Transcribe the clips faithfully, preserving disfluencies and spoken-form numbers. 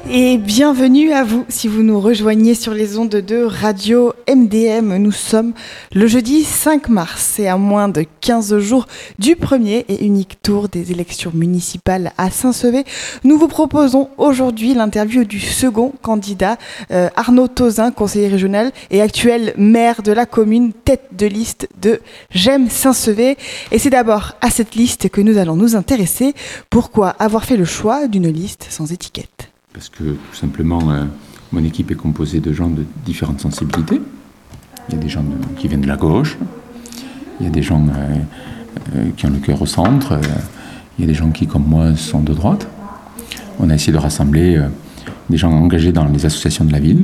Et bienvenue à vous si vous nous rejoignez sur les ondes de Radio M D M. Nous sommes le jeudi cinq mars et à moins de quinze jours du premier et unique tour des élections municipales à Saint-Sevé. Nous vous proposons aujourd'hui l'interview du second candidat, euh, Arnaud Tauzin, conseiller régional et actuel maire de la commune, tête de liste de J'aime Saint-Sevé. Et c'est d'abord à cette liste que nous allons nous intéresser. Pourquoi avoir fait le choix d'une liste sans étiquette ? Parce que tout simplement, euh, mon équipe est composée de gens de différentes sensibilités. Il y a des gens de, qui viennent de la gauche, il y a des gens euh, euh, qui ont le cœur au centre, euh, il y a des gens qui, comme moi, sont de droite. On a essayé de rassembler euh, des gens engagés dans les associations de la ville,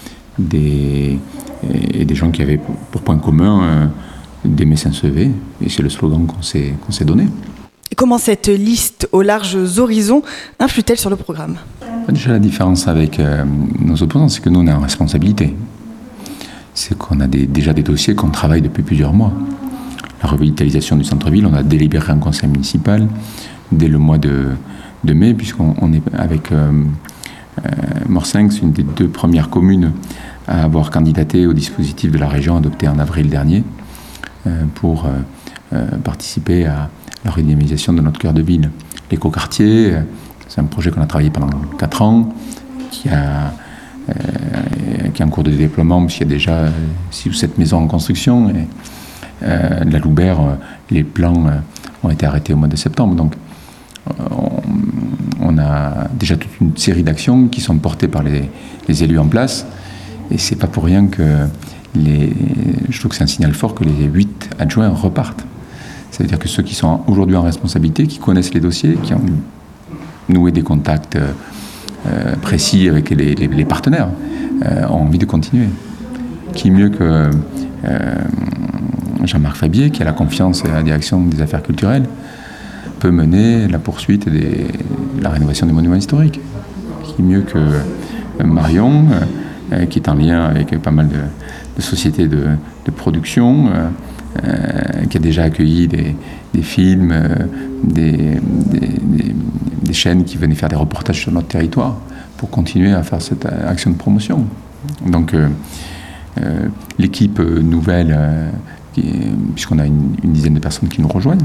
des, et, et des gens qui avaient pour, pour point commun euh, d'aimer Saint-Sevé. Et c'est le slogan qu'on s'est, qu'on s'est donné. Et comment cette liste aux larges horizons influe-t-elle sur le programme ? Déjà, la différence avec euh, nos opposants, c'est que nous, on est en responsabilité. C'est qu'on a des, déjà des dossiers qu'on travaille depuis plusieurs mois. La revitalisation du centre-ville, on a délibéré en conseil municipal dès le mois de, de mai, puisqu'on on est avec euh, euh, Morsinx, une des deux premières communes à avoir candidaté au dispositif de la région adopté en avril dernier euh, pour euh, euh, participer à la redynamisation de notre cœur de ville. L'écoquartier, c'est un projet qu'on a travaillé pendant quatre ans, qui, a, euh, qui est en cours de déploiement, puisqu'il y a déjà six ou sept maisons en construction. Et, euh, la Loubert, les plans euh, ont été arrêtés au mois de septembre. Donc, on, on a déjà toute une série d'actions qui sont portées par les, les élus en place. Et c'est pas pour rien que les, je trouve que c'est un signal fort que les huit adjoints repartent. C'est-à-dire que ceux qui sont aujourd'hui en responsabilité, qui connaissent les dossiers, qui ont noué des contacts euh, précis avec les, les, les partenaires, euh, ont envie de continuer. Qui mieux que euh, Jean-Marc Fabier, qui a la confiance à la direction des affaires culturelles, peut mener la poursuite de la rénovation des monuments historiques. Qui mieux que euh, Marion, euh, qui est en lien avec pas mal de, de sociétés de, de production, euh, Euh, qui a déjà accueilli des, des films, euh, des, des, des, des chaînes qui venaient faire des reportages sur notre territoire pour continuer à faire cette action de promotion. Donc euh, euh, l'équipe nouvelle, euh, qui, puisqu'on a une, une dizaine de personnes qui nous rejoignent,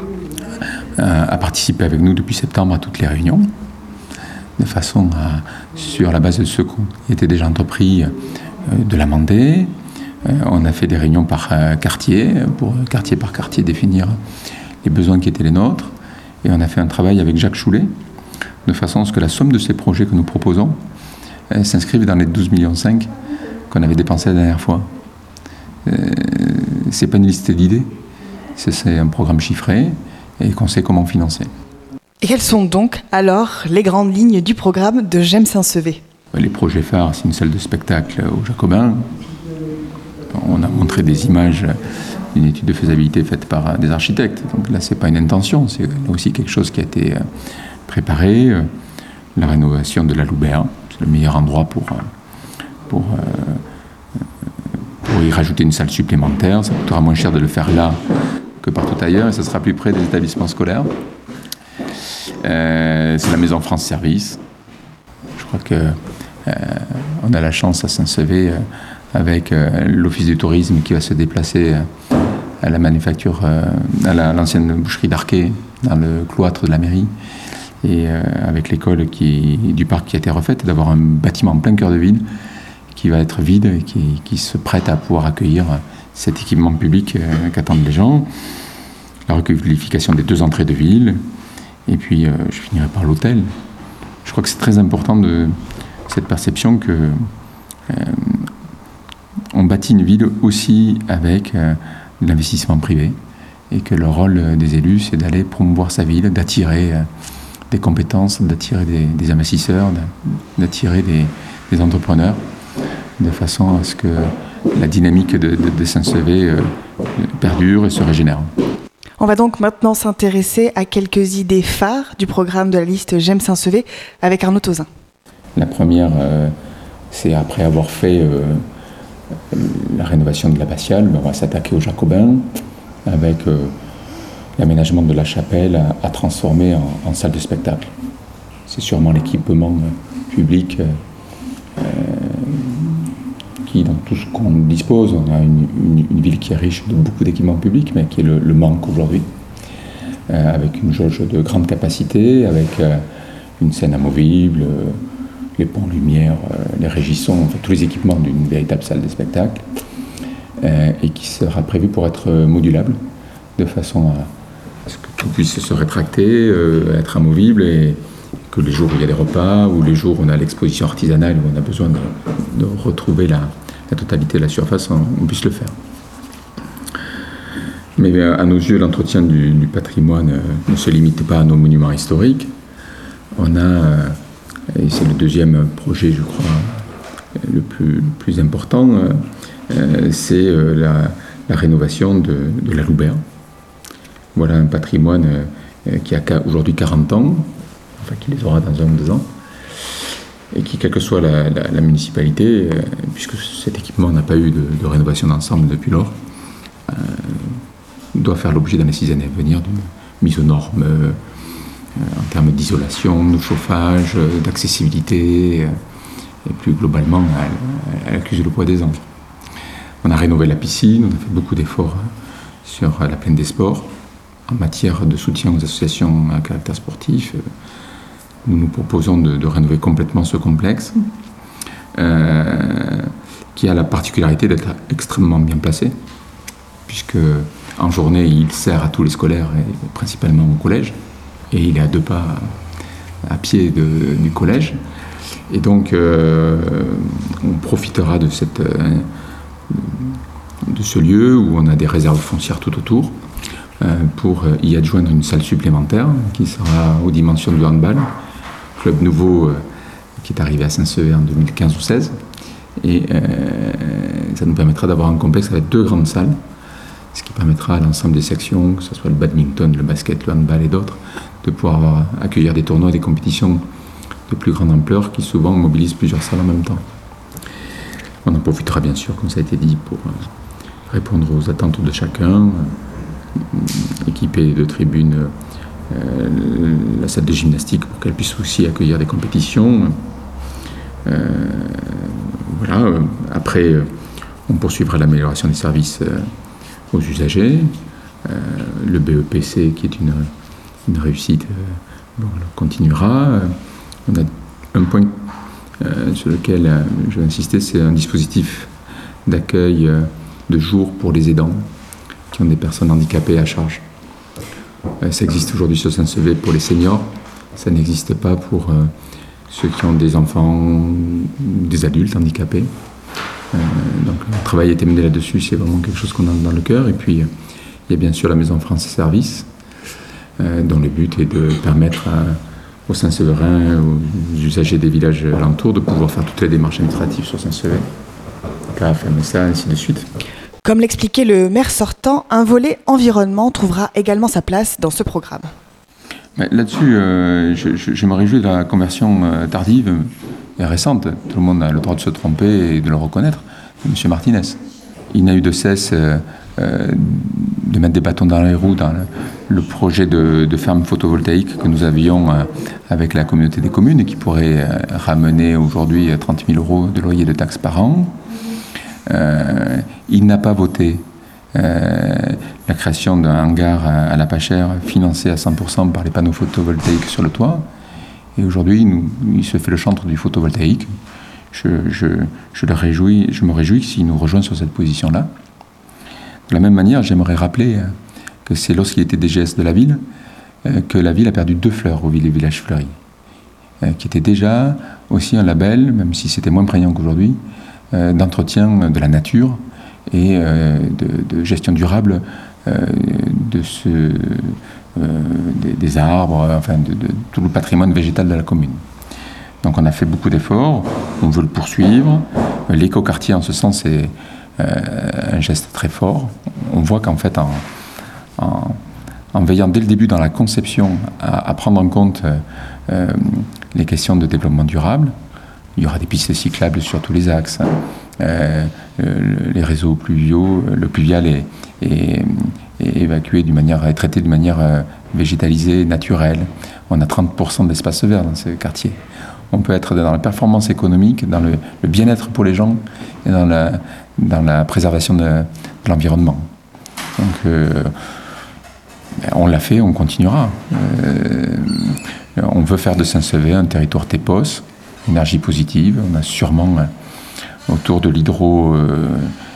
euh, a participé avec nous depuis septembre à toutes les réunions, de façon à, sur la base de ce qui était déjà entrepris, euh, de l'amender. On a fait des réunions par quartier, pour quartier par quartier définir les besoins qui étaient les nôtres. Et on a fait un travail avec Jacques Choulet, de façon à ce que la somme de ces projets que nous proposons s'inscrive dans les douze virgule cinq millions qu'on avait dépensés la dernière fois. C'est pas une liste d'idées, c'est un programme chiffré et qu'on sait comment financer. Et quelles sont donc alors les grandes lignes du programme de J'aime Saint-Sevé ? Les projets phares, c'est une salle de spectacle aux Jacobins. On a montré des images d'une étude de faisabilité faite par des architectes. Donc là, ce n'est pas une intention, c'est aussi quelque chose qui a été préparé. La rénovation de la Loubert, c'est le meilleur endroit pour, pour, pour y rajouter une salle supplémentaire. Ça coûtera moins cher de le faire là que partout ailleurs et ça sera plus près des établissements scolaires. Euh, c'est la maison France Service. Je crois qu'on euh, a la chance à Saint-Sevé euh, avec euh, l'Office du tourisme qui va se déplacer euh, à la manufacture, euh, à, la, à l'ancienne boucherie d'Arquet, dans le cloître de la mairie, et euh, avec l'école qui, du parc qui a été refaite, d'avoir un bâtiment en plein cœur de ville qui va être vide et qui, qui se prête à pouvoir accueillir cet équipement public euh, qu'attendent les gens. La requalification des deux entrées de ville, et puis euh, je finirai par l'hôtel. Je crois que c'est très important de cette perception que euh, on bâtit une ville aussi avec euh, de l'investissement privé et que le rôle des élus, c'est d'aller promouvoir sa ville, d'attirer euh, des compétences, d'attirer des, des investisseurs, d'attirer des, des entrepreneurs, de façon à ce que la dynamique de, de, de Saint-Sevé euh, perdure et se régénère. On va donc maintenant s'intéresser à quelques idées phares du programme de la liste J'aime Saint-Sevé avec Arnaud Tauzin. La première, euh, c'est après avoir fait euh, la rénovation de l'abbatiale, on va s'attaquer aux Jacobins avec euh, l'aménagement de la chapelle à, à transformer en, en salle de spectacle. C'est sûrement l'équipement public euh, qui, dans tout ce qu'on dispose, on a une, une, une ville qui est riche de beaucoup d'équipements publics, mais qui est le, le manque aujourd'hui, euh, avec une jauge de grande capacité, avec euh, une scène amovible, euh, les ponts lumière, euh, les régissons, enfin, tous les équipements d'une véritable salle de spectacle, euh, et qui sera prévu pour être modulable, de façon à, à ce que tout puisse se rétracter, euh, être amovible, et que les jours où il y a des repas, ou les jours où on a l'exposition artisanale, où on a besoin de, de retrouver la, la totalité de la surface, on, on puisse le faire. Mais à nos yeux, l'entretien du, du patrimoine euh, ne se limite pas à nos monuments historiques. On a, euh, et c'est le deuxième projet, je crois, le plus, le plus important, euh, c'est euh, la, la rénovation de, de la Loubert. Voilà un patrimoine euh, qui a aujourd'hui quarante ans, enfin qui les aura dans un ou deux ans, et qui, quelle que soit la, la, la municipalité, euh, puisque cet équipement n'a pas eu de, de rénovation d'ensemble depuis lors, euh, doit faire l'objet dans les six années à venir d'une mise aux normes euh, en termes d'isolation, de chauffage, euh, d'accessibilité, euh, et plus globalement, elle, elle accuse le poids des ans. On a rénové la piscine, on a fait beaucoup d'efforts sur la plaine des sports. En matière de soutien aux associations à caractère sportif, euh, nous nous proposons de, de rénover complètement ce complexe, euh, qui a la particularité d'être extrêmement bien placé, puisque en journée, il sert à tous les scolaires, et principalement au collège, et il est à deux pas à pied de, du collège. Et donc, euh, on profitera de, cette, euh, de ce lieu où on a des réserves foncières tout autour, euh, pour y adjoindre une salle supplémentaire qui sera aux dimensions du handball, club nouveau euh, qui est arrivé à Saint-Sever en deux mille quinze ou seize. Et euh, ça nous permettra d'avoir un complexe avec deux grandes salles, ce qui permettra à l'ensemble des sections, que ce soit le badminton, le basket, le handball et d'autres, de pouvoir avoir, accueillir des tournois et des compétitions de plus grande ampleur qui souvent mobilisent plusieurs salles en même temps. On en profitera bien sûr, comme ça a été dit, pour euh, répondre aux attentes de chacun, euh, équiper de tribunes euh, la salle de gymnastique pour qu'elle puisse aussi accueillir des compétitions. Euh, voilà. Après, euh, on poursuivra l'amélioration des services euh, aux usagers, euh, le B E P C qui est une, une réussite, euh, bon, on continuera. Euh, on a un point euh, sur lequel euh, je vais insister, c'est un dispositif d'accueil euh, de jour pour les aidants qui ont des personnes handicapées à charge. Euh, ça existe aujourd'hui sur Saint-Sever pour les seniors, ça n'existe pas pour euh, ceux qui ont des enfants, des adultes handicapés. Euh, donc le travail a été mené là-dessus, c'est vraiment quelque chose qu'on a dans le cœur. Et puis euh, il y a bien sûr la Maison France Service, euh, dont le but est de permettre à, aux Saint-Séverins, aux usagers des villages alentours, de pouvoir faire toutes les démarches administratives sur Saint-Sever, C A F, M S A, ainsi de suite. Comme l'expliquait le maire sortant, un volet environnement trouvera également sa place dans ce programme. Mais là-dessus, euh, je, je, je me réjouis de la conversion euh, tardive et récente. Tout le monde a le droit de se tromper et de le reconnaître. Monsieur Martinez, il n'a eu de cesse euh, euh, de mettre des bâtons dans les roues dans le, le projet de, de ferme photovoltaïque que nous avions euh, avec la communauté des communes et qui pourrait euh, ramener aujourd'hui trente mille euros de loyer de taxes par an. Euh, il n'a pas voté euh, la création d'un hangar à, à la Pachère financé à cent pour cent par les panneaux photovoltaïques sur le toit. Et aujourd'hui, nous, il se fait le chantre du photovoltaïque. Je, je, je, le réjouis, je me réjouis s'il nous rejoint sur cette position-là. De la même manière, j'aimerais rappeler que c'est lorsqu'il était D G S de la ville euh, que la ville a perdu deux fleurs au village fleuri, euh, qui était déjà aussi un label, même si c'était moins prégnant qu'aujourd'hui, euh, d'entretien de la nature et euh, de, de gestion durable euh, de ce, euh, des, des arbres, enfin de, de tout le patrimoine végétal de la commune. Donc on a fait beaucoup d'efforts, on veut le poursuivre. L'écoquartier en ce sens est euh, un geste très fort. On voit qu'en fait en, en, en veillant dès le début dans la conception à, à prendre en compte euh, les questions de développement durable, il y aura des pistes cyclables sur tous les axes. Euh, les réseaux pluviaux, le pluvial est, est, est évacué d'une manière, est traité d'une manière euh, végétalisée, naturelle. On a trente pour cent d'espace vert dans ce quartier. on peut être dans la performance économique, dans le, le bien-être pour les gens et dans la, dans la préservation de, de l'environnement. Donc, euh, on l'a fait, on continuera. Euh, on veut faire de Saint-Sever un territoire T E P O S, énergie positive. On a sûrement euh, autour de l'hydro, euh,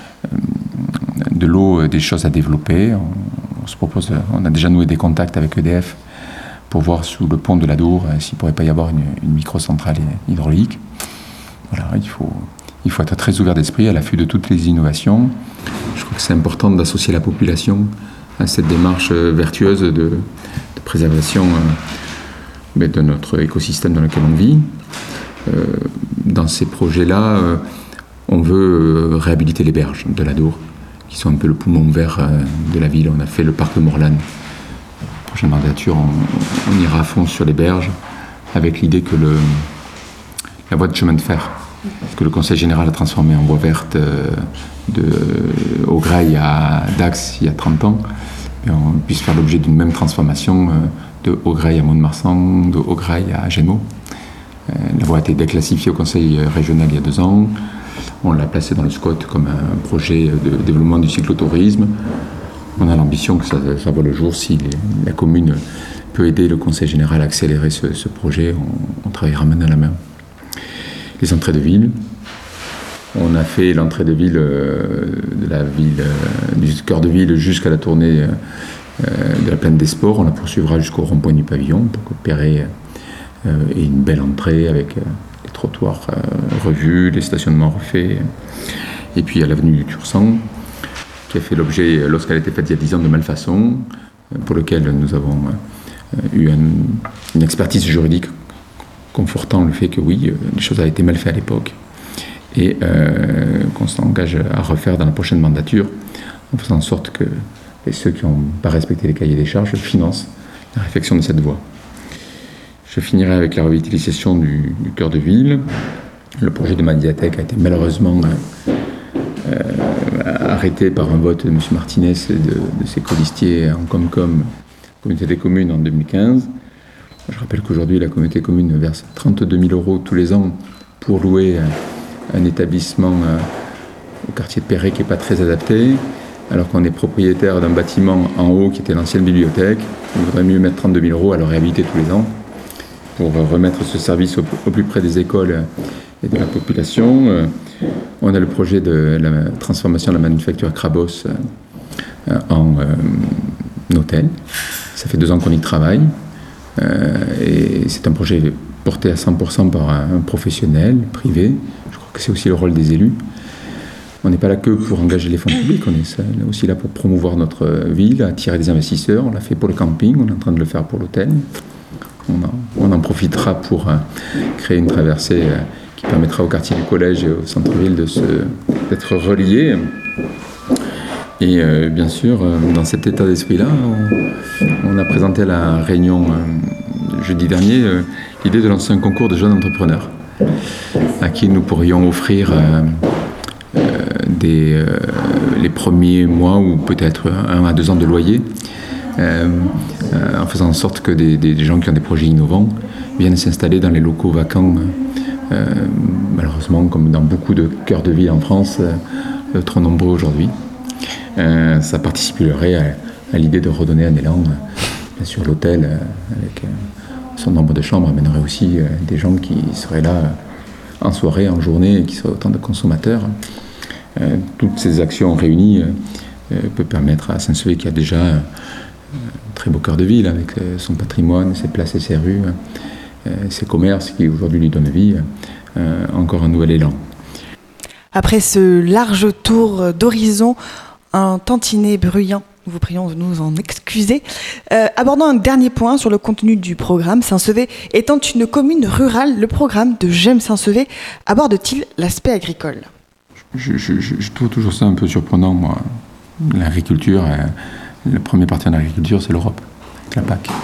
de l'eau, des choses à développer. On, on se propose, on a déjà noué des contacts avec E D F pour voir sous le pont de l'Adour euh, s'il ne pourrait pas y avoir une, une microcentrale hydraulique. Voilà, il faut, il faut être très ouvert d'esprit à l'affût de toutes les innovations. Je crois que c'est important d'associer la population à cette démarche vertueuse de, de préservation euh, de notre écosystème dans lequel on vit. Euh, dans ces projets-là, euh, on veut euh, réhabiliter les berges de l'Adour, qui sont un peu le poumon vert euh, de la ville. On a fait le parc de Morlanes. Prochaine mandature, on, on ira à fond sur les berges, avec l'idée que le, la voie de chemin de fer, que le Conseil général a transformé en voie verte euh, de Augrail à Dax il y a trente ans, et on puisse faire l'objet d'une même transformation euh, de Augrail à Mont-de-Marsan, de Augrail à Gémeaux. Euh, la voie a été déclassifiée au Conseil régional il y a deux ans. On l'a placée dans le SCOT comme un projet de développement du cyclotourisme. On a l'ambition que ça, ça voit le jour. Si les, la commune peut aider le Conseil général à accélérer ce, ce projet, on, on travaillera main dans la main. Les entrées de ville. On a fait l'entrée de ville euh, de la ville, euh, du cœur de ville jusqu'à la tournée euh, de la plaine des sports. On la poursuivra jusqu'au rond-point du pavillon pour que Perret euh, ait une belle entrée avec euh, les trottoirs euh, revus, les stationnements refaits. Et puis à l'avenue du Tursan, qui a fait l'objet, lorsqu'elle a été faite il y a dix ans, de malfaçon, euh, pour lequel nous avons euh, eu un, une expertise juridique confortant le fait que oui, euh, les choses avaient été mal faites à l'époque. Et euh, qu'on s'engage à refaire dans la prochaine mandature, en faisant en sorte que et ceux qui n'ont pas respecté les cahiers des charges financent la réfection de cette voie. Je finirai avec la revitalisation du, du cœur de ville. Le projet de médiathèque a été malheureusement euh, euh, arrêté par un vote de M. Martinez et de, de ses colistiers en Comcom, communauté des communes, en deux mille quinze. Je rappelle qu'aujourd'hui, la communauté commune verse trente-deux mille euros tous les ans pour louer euh, un établissement euh, au quartier de Perret qui n'est pas très adapté, alors qu'on est propriétaire d'un bâtiment en haut qui était l'ancienne bibliothèque. Il vaudrait mieux mettre trente-deux mille euros à le réhabiliter tous les ans pour euh, remettre ce service au, au plus près des écoles et de la population. Euh, on a le projet de la transformation de la manufacture Crabos euh, en euh, hôtel. Ça fait deux ans qu'on y travaille. Euh, et c'est un projet porté à cent pour cent par un, un professionnel privé. Je crois que c'est aussi le rôle des élus. On n'est pas là que pour engager les fonds publics, on est aussi là pour promouvoir notre ville, attirer des investisseurs. On l'a fait pour le camping, on est en train de le faire pour l'hôtel. On en, on en profitera pour euh, créer une traversée euh, qui permettra au quartier du collège et au centre-ville de se, d'être reliés. Et euh, bien sûr, euh, dans cet état d'esprit-là, on, on a présenté à la réunion euh, jeudi dernier euh, l'idée de lancer un concours de jeunes entrepreneurs à qui nous pourrions offrir euh, euh, des, euh, les premiers mois ou peut-être un à deux ans de loyer, euh, euh, en faisant en sorte que des, des gens qui ont des projets innovants viennent s'installer dans les locaux vacants. Euh, malheureusement, comme dans beaucoup de cœurs de ville en France, euh, trop nombreux aujourd'hui. Euh, ça participerait à, à l'idée de redonner un élan. Bien sûr, l'hôtel, euh, avec euh, son nombre de chambres, amènerait aussi euh, des gens qui seraient là euh, en soirée, en journée, et qui seraient autant de consommateurs. Euh, toutes ces actions réunies euh, peuvent permettre à Saint-Sever, qui a déjà euh, un très beau cœur de ville, avec euh, son patrimoine, ses places et ses rues, euh, ses commerces, qui aujourd'hui lui donnent vie, euh, encore un nouvel élan. Après ce large tour d'horizon, un tantinet bruyant, nous vous prions de nous en excuser. Euh, abordons un dernier point sur le contenu du programme. Saint-Sever étant une commune rurale, le programme de J'aime Saint-Sever aborde-t-il l'aspect agricole ? je, je, je, je trouve toujours ça un peu surprenant, moi. L'agriculture, euh, le premier partenaire de l'agriculture, c'est l'Europe, la P A C.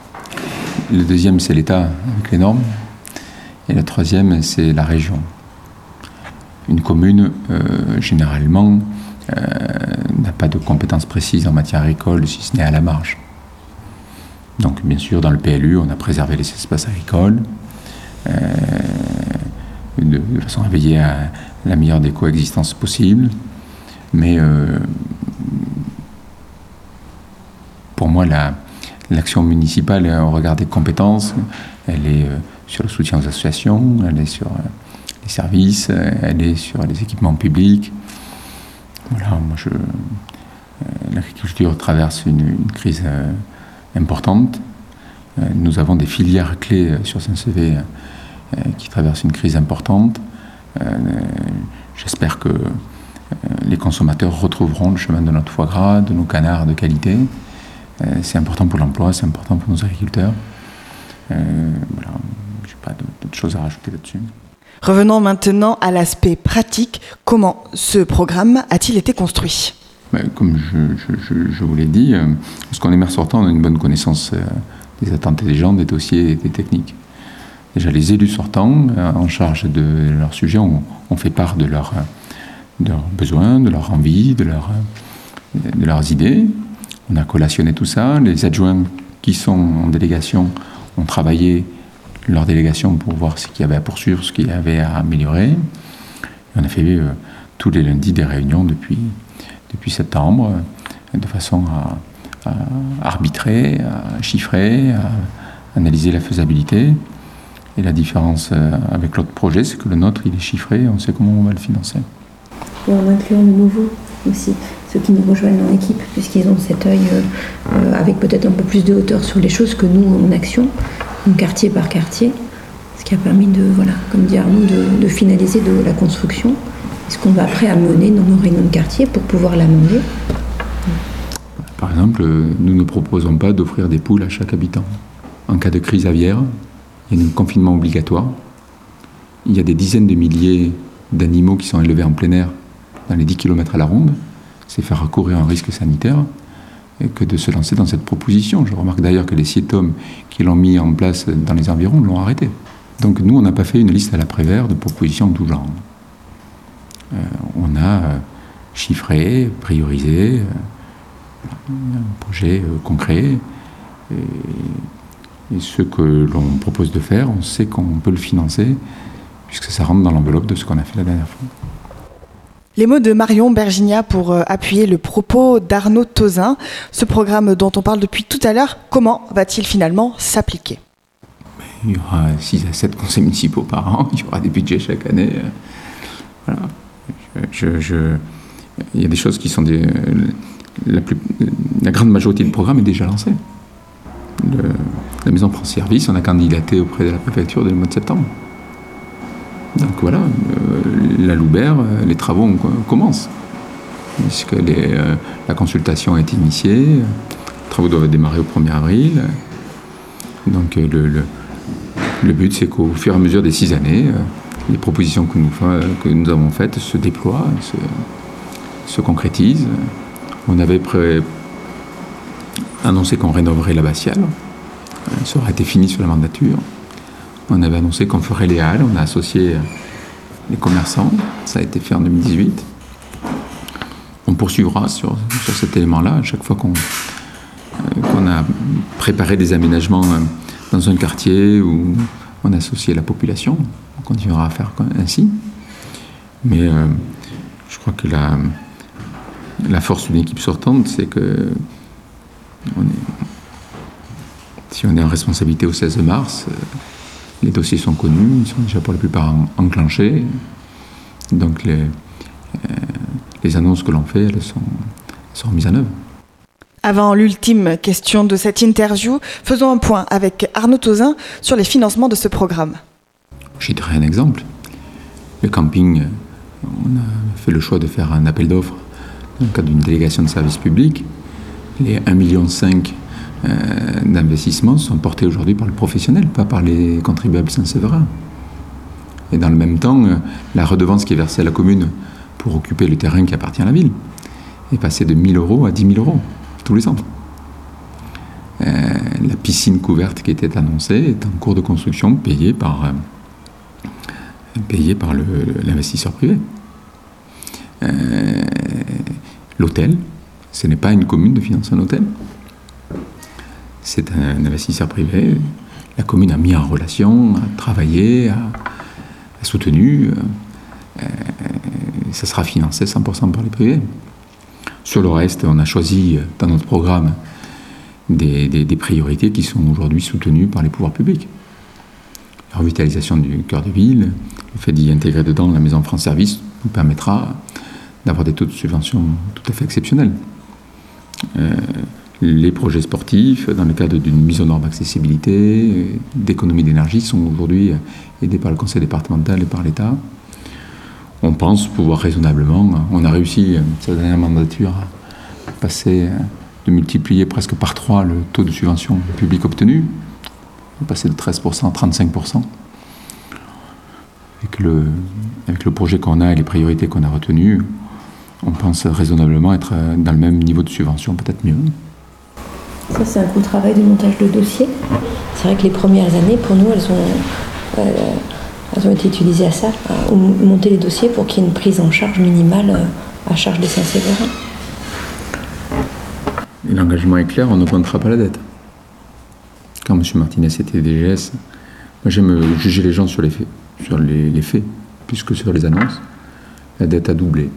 Le deuxième, c'est l'État, avec les normes. Et le troisième, c'est la région. Une commune, euh, généralement, euh, n'a pas de compétences précises en matière agricole, si ce n'est à la marge. Donc, bien sûr, dans le P L U, on a préservé les espaces agricoles. euh, de, de façon à veiller à la meilleure des coexistences possibles. Mais euh, pour moi, la, l'action municipale au regard des compétences, elle est euh, sur le soutien aux associations, elle est sur euh, les services, elle est sur les équipements publics. Voilà, moi je, euh, l'agriculture traverse une, une crise euh, importante. Euh, nous avons des filières clés sur Saint-Sevé euh, qui traversent une crise importante. Euh, j'espère que euh, les consommateurs retrouveront le chemin de notre foie gras, de nos canards de qualité. Euh, c'est important pour l'emploi, c'est important pour nos agriculteurs. Euh, voilà, je n'ai pas d'autres choses à rajouter là-dessus. Revenons maintenant à l'aspect pratique. Comment ce programme a-t-il été construit ? Ben, comme je, je, je, je vous l'ai dit, euh, parce qu'on est maire sortant, on a une bonne connaissance euh, des attentes des gens, des dossiers et des techniques. Déjà, les élus sortants, euh, en charge de leur sujet, ont, ont fait part de, leur, de leurs besoins, de leurs envies, de, leur, de leurs idées. On a collationné tout ça. Les adjoints qui sont en délégation ont travaillé leur délégation pour voir ce qu'il y avait à poursuivre, ce qu'il y avait à améliorer. Et on a fait euh, tous les lundis des réunions depuis, depuis septembre, de façon à, à arbitrer, à chiffrer, à analyser la faisabilité. Et la différence euh, avec l'autre projet, c'est que le nôtre, il est chiffré, on sait comment on va le financer. Et en incluant de nouveaux aussi, ceux qui nous rejoignent en équipe, puisqu'ils ont cet œil euh, avec peut-être un peu plus de hauteur sur les choses que nous en action, donc quartier par quartier, ce qui a permis de, voilà, comme dit Arnaud, de, de finaliser de la construction, ce qu'on va après amener dans nos réunions de quartier pour pouvoir l'amender. Par exemple, nous ne proposons pas d'offrir des poules à chaque habitant. En cas de crise aviaire, il y a un confinement obligatoire. Il y a des dizaines de milliers d'animaux qui sont élevés en plein air dans les dix kilomètres à la ronde. C'est faire courir un risque sanitaire que de se lancer dans cette proposition. Je remarque d'ailleurs que les CIETOM qui l'ont mis en place dans les environs l'ont arrêté. Donc nous, on n'a pas fait une liste à l'après-vert de propositions de tout genre. Euh, on a euh, chiffré, priorisé euh, un projet euh, concret. Et, et ce que l'on propose de faire, on sait qu'on peut le financer, puisque ça rentre dans l'enveloppe de ce qu'on a fait la dernière fois. Les mots de Marion Bergignat pour euh, appuyer le propos d'Arnaud Tauzin. Ce programme dont on parle depuis tout à l'heure, comment va-t-il finalement s'appliquer ? Il y aura six à sept conseils municipaux par an, il y aura des budgets chaque année. Voilà. Je, je, il y a des choses qui sont des... La, plus, la grande majorité du programme est déjà lancée. Le, la maison France Service, on a candidaté auprès de la préfecture dès le mois de septembre. Donc voilà, euh, la Loubert, euh, les travaux on, on commencent. Puisque les, euh, la consultation a été initiée, les travaux doivent démarrer au premier avril. Donc euh, le, le, le but, c'est qu'au fur et à mesure des six années, euh, les propositions que nous, que nous avons faites se déploient, se, se concrétisent. On avait pré- annoncé qu'on rénoverait l'abbatiale. Ça aurait été fini sur la mandature. On avait annoncé qu'on ferait les halles. On a associé les commerçants. Ça a été fait en deux mille dix-huit. On poursuivra sur, sur cet élément-là à chaque fois qu'on, euh, qu'on a préparé des aménagements dans un quartier où on a associé la population. On continuera à faire ainsi. Mais euh, je crois que la, la force d'une équipe sortante, c'est que on est, si on est en responsabilité au seize mars, euh, les dossiers sont connus, ils sont déjà pour la plupart en, enclenchés. Donc les, euh, les annonces que l'on fait, elles sont, sont mises en œuvre. Avant l'ultime question de cette interview, faisons un point avec Arnaud Tauzin sur les financements de ce programme. Je donnerai un exemple. Le camping, on a fait le choix de faire un appel d'offres dans le cadre d'une délégation de service public. Les un virgule cinq million euh, d'investissements sont portés aujourd'hui par le professionnel, pas par les contribuables Saint-Séverin. Et dans le même temps, euh, la redevance qui est versée à la commune pour occuper le terrain qui appartient à la ville est passée de mille euros à dix mille euros tous les ans. Euh, la piscine couverte qui était annoncée est en cours de construction, payée par, euh, payée par le, l'investisseur privé. Euh, l'hôtel, ce n'est pas une commune de financer un hôtel. C'est un investisseur privé. la commune a mis en relation, a travaillé, a, a soutenu. Euh, ça sera financé cent pour cent par les privés. Sur le reste, on a choisi dans notre programme des, des, des priorités qui sont aujourd'hui soutenues par les pouvoirs publics. La revitalisation du cœur de ville, le fait d'y intégrer dedans la maison France Service nous permettra d'avoir des taux de subvention tout à fait exceptionnels. Euh, les projets sportifs, dans le cadre d'une mise aux normes accessibilité, d'économie d'énergie, sont aujourd'hui aidés par le conseil départemental et par l'État. On pense pouvoir raisonnablement, on a réussi, cette dernière mandature, à passer, de multiplier presque par trois le taux de subvention publique obtenu, on est passé de treize pour cent à trente-cinq pour cent. Avec le, avec le projet qu'on a et les priorités qu'on a retenues, on pense raisonnablement être dans le même niveau de subvention, peut-être mieux. Ça, c'est un gros travail de montage de dossier. C'est vrai que les premières années, pour nous, elles ont, euh, elles ont été utilisées à ça, à monter les dossiers pour qu'il y ait une prise en charge minimale à charge des Saint-Séverin. Et l'engagement est clair, on n'augmentera pas la dette. Quand M. Martinez était D G S, moi j'aime juger les gens sur les faits, sur les, les faits, plus que sur les annonces. La dette a doublé.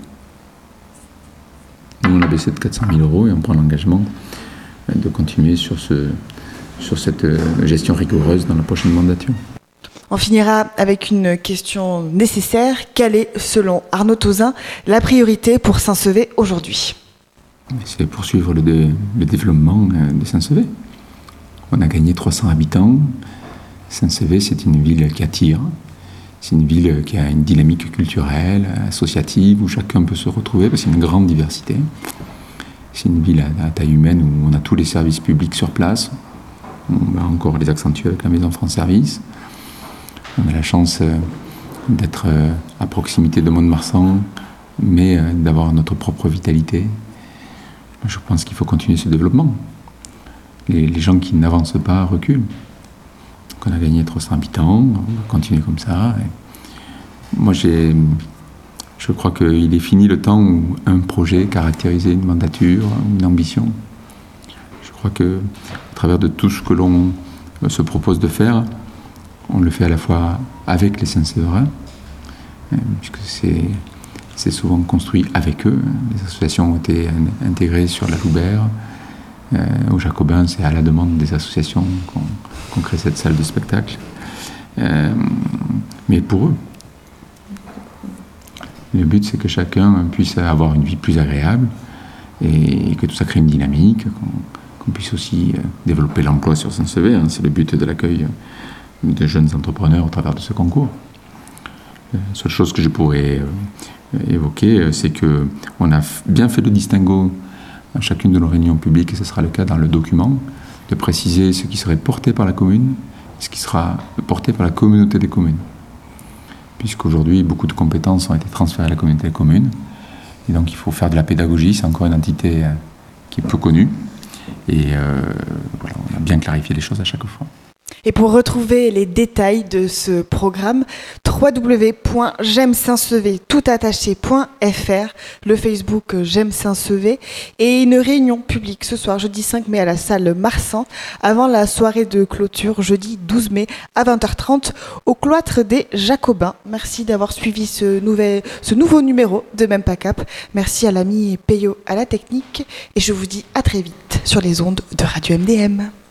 Nous, on a baissé de quatre cent mille euros et on prend l'engagement de continuer sur, ce, sur cette gestion rigoureuse dans la prochaine mandature. On finira avec une question nécessaire. Quelle est, selon Arnaud Tauzin, la priorité pour Saint-Sevé aujourd'hui ? C'est poursuivre le, dé, le développement de Saint-Sevé. On a gagné trois cents habitants. Saint-Sevé, c'est une ville qui attire. C'est une ville qui a une dynamique culturelle, associative, où chacun peut se retrouver, parce qu'il y a une grande diversité. C'est une ville à, à taille humaine où on a tous les services publics sur place. On va encore les accentuer avec la maison France Service. On a la chance euh, d'être euh, à proximité de Mont-de-Marsan, mais euh, d'avoir notre propre vitalité. Je pense qu'il faut continuer ce développement. Les, les gens qui n'avancent pas reculent. Donc on a gagné trois cents habitants, on va continuer comme ça. Et moi, j'ai, je crois qu'il est fini le temps où un projet caractérisait une mandature, une ambition. Je crois que, à travers de tout ce que l'on se propose de faire, on le fait à la fois avec les Saint-Séverins, puisque c'est, c'est souvent construit avec eux. Les associations ont été intégrées sur la Loubert. Euh, aux Jacobins, c'est à la demande des associations qu'on, qu'on crée cette salle de spectacle. Euh, mais pour eux, le but, c'est que chacun puisse avoir une vie plus agréable et, et que tout ça crée une dynamique, qu'on, qu'on puisse aussi euh, développer l'emploi sur Saint-Sevé. Hein, c'est le but de l'accueil de jeunes entrepreneurs au travers de ce concours. La seule chose que je pourrais euh, évoquer, c'est qu'on a bien fait le distinguo à chacune de nos réunions publiques, et ce sera le cas dans le document, de préciser ce qui serait porté par la commune, ce qui sera porté par la communauté des communes. Puisqu'aujourd'hui, beaucoup de compétences ont été transférées à la communauté des communes, et donc il faut faire de la pédagogie, c'est encore une entité qui est peu connue, et euh, voilà, on a bien clarifié les choses à chaque fois. Et pour retrouver les détails de ce programme, w w w point j'aime saint-sevé tout attaché point f r, le Facebook J'aime Saint-Sevé, et une réunion publique ce soir, jeudi cinq mai, à la salle Marsan, avant la soirée de clôture, jeudi douze mai, à vingt heures trente, au cloître des Jacobins. Merci d'avoir suivi ce, nouvel, ce nouveau numéro de Même Pas Cap. Merci à l'ami Peyo à la technique, et je vous dis à très vite sur les ondes de Radio M D M.